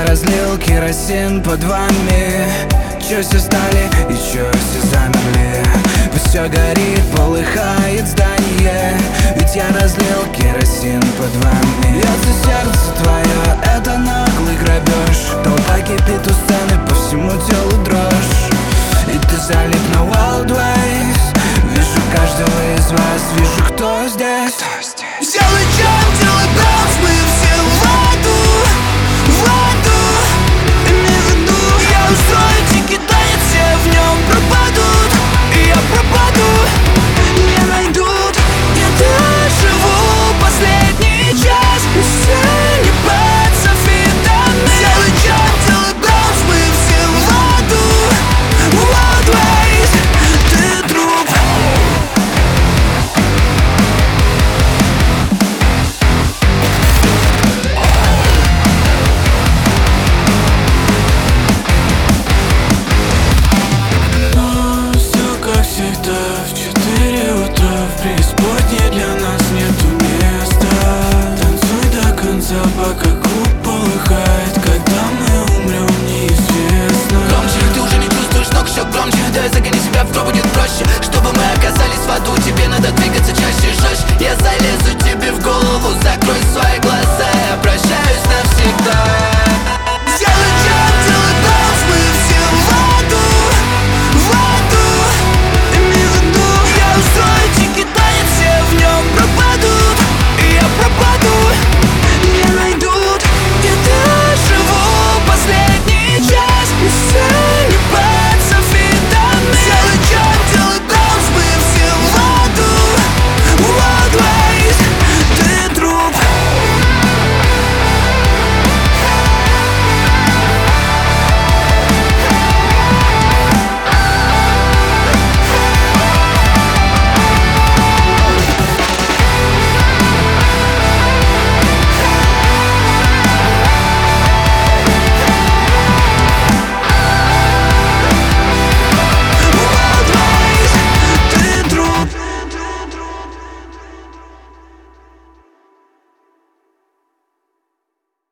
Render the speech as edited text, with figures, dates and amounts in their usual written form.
разлил керосин под вами. Чё все стали и чё все замерли? Пусть все горит, полыхает здание, ведь я разлил керосин под вами. Если сердце твое — это наглый грабеж, толпа кипит у сцены, по всему телу дрожь. И ты залип на Wild Ways. Вижу каждого из вас, вижу, кто здесь. Сделай чай!